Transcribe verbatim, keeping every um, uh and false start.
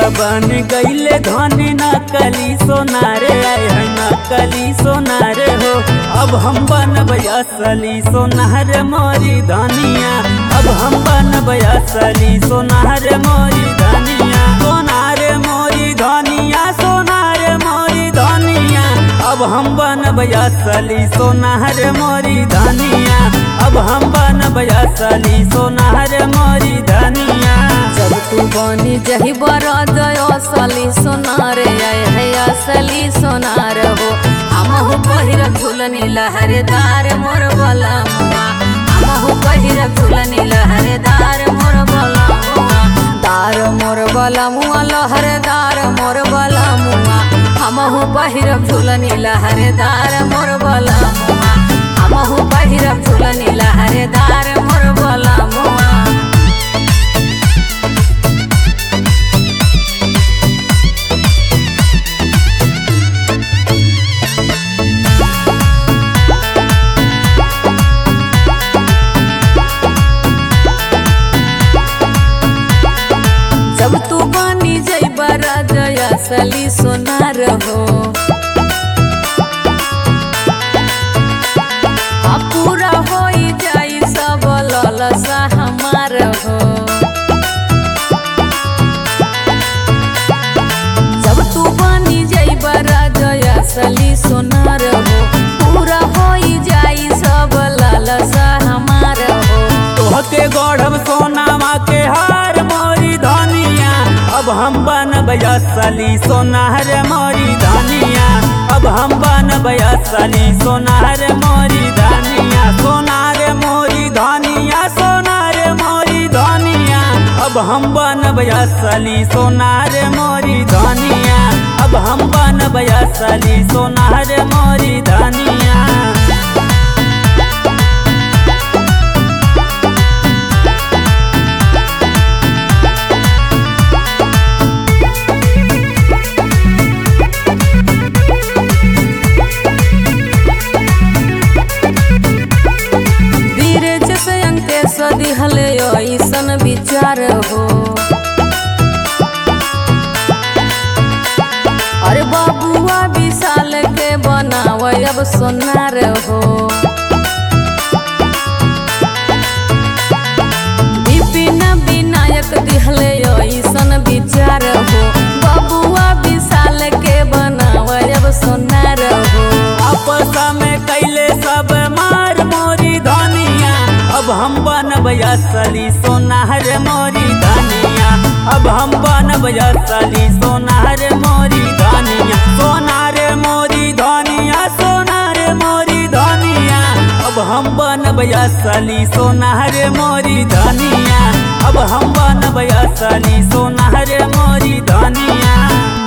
बन गईले धनी नकली सोनारे आए है नकली सोनारे हो। अब हम बनब असली सोनार मोरी धनिया, अब हम बनब असली सोनार मोरी धनिया, सोनार मोरी धनिया, सोनार मोरी धनिया। अब हम बनब असली सोनार मोरी धनिया, अब हम बनब असली सोनार मोरी धनिया। जब तू बनी जही बरद असली सोनार आए है असली सोनार हो। हमहु पहिरब झुलनी लहरेदार मोर बलमुआ, हमहु पहिरब झुलनी लहरेदार मोर बलमुआ, दार मोर बलमुआ लहरेदार मोर बलमुआ। हमहु पहिरब झुलनी लहरेदार मोर बलमुआ, हमहु पहिरब झुलनी लहरेदार मोर बलमुआ। जब तू बनी जइबा राजा असली सोनार हो। आ पूरा होई जाई सब ललसा हमार हो। जब तू बनी जइबा राजा असली सोनार हो, पूरा होई जाई सब ललसा हमार हो। तोहके गढ़ब सोनामा के हार मोरी धनिया, अब हम बनब असली सोनार मोरी धनिया, अब हम बनब असली सोनार मोरी धनिया, सोनार मोरी धनिया, सोनार मोरी धनिया। अब हम बनब असली सोनार मोरी धनिया, अब हम बनब असली सोनार मोरी धनिया। दिहले ऐसन विचार हो। अरे बाबुआ विशाल के बनाव अब सोनार हो। विपिन विनायक दिहले ऐसन विचार हो। बाबुआ विशाल के बनाव अब सोनार हो। आपस में कैले सब मार मोरी धनिया, अब हम बनब असली सोनार मोरी धनिया, अब हम बनब असली सोनार मोरी धनिया, सोनार मोरी धनिया, सोनार मोरी धनिया। अब हम बनब असली सोनार मोरी धनिया, अब हम बनब असली सोनार मोरी धनिया।